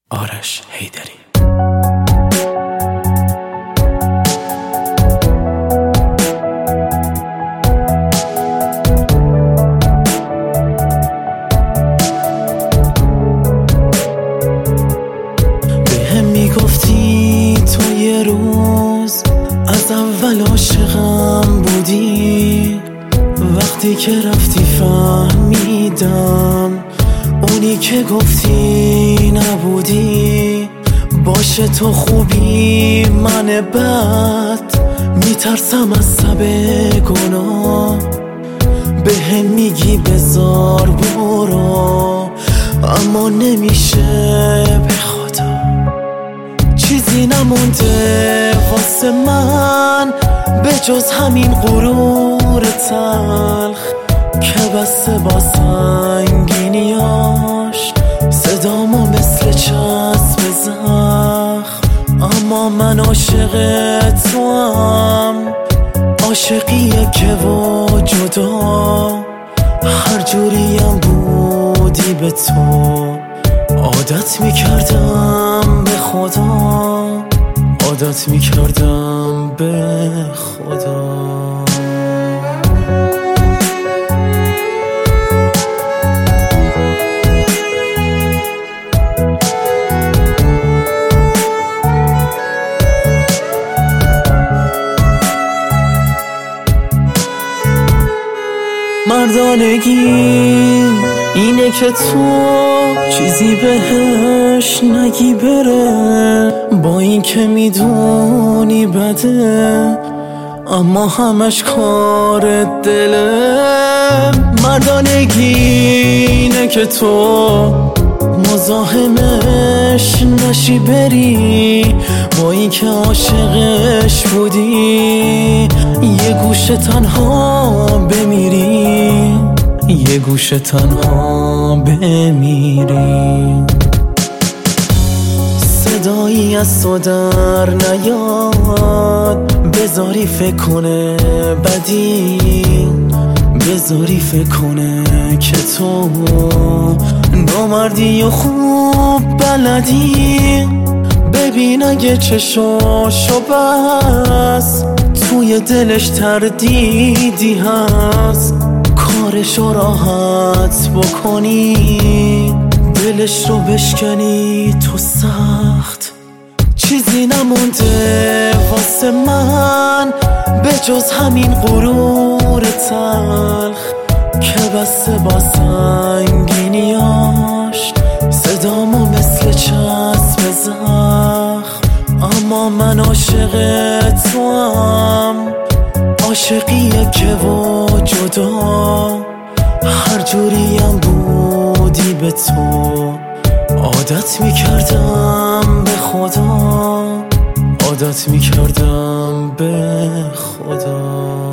آرش حیدری. بهم میگفتی تو یه روز از اول عاشقم بودی، وقتی که رفتی فهمیدم اونی که گفتی نبودی. باشه تو خوبی من بد، میترسم از سب گناه. بهم میگی بذار برو، اما نمیشه به خدا. چیزی نمونده واسه من به جز همین غرور تلخ که بسته با سنگینیاش صدامو مثل چسب زخم. اما من عاشق توام، عاشقیه که و جدا هر جوریم بودی به تو عادت میکردم به خدا، عادت میکردم به خدا. مردانگی اینه که تو چیزی بهش نگی بره، با این که میدونی بده اما همش کار دله. مردانگی اینه که تو مزاحمش نشی بری، با این که عاشقش بودی یه گوشه تنها بمیری، یه گوشه تنها بمیری. صدایی از تو در نیاد، بذاری فکر کنه بدی، بذاری فکر کنه که تو نامردی و خوب بلدی. ببین اگه چشاشو بس توی دلش تردیدی هست، کارشو راحت بکنی دلش رو بشکنی تو سخت. چیزی نمونده واسه من به جز همین غرور تلخ که بسته با سنگینیاش صدامو مثل چسب زخم. اما من عاشق توام، عاشقیه که و جدا هر جوریم بودی به تو عادت میکردم به خدا، عادت میکردم به خدا.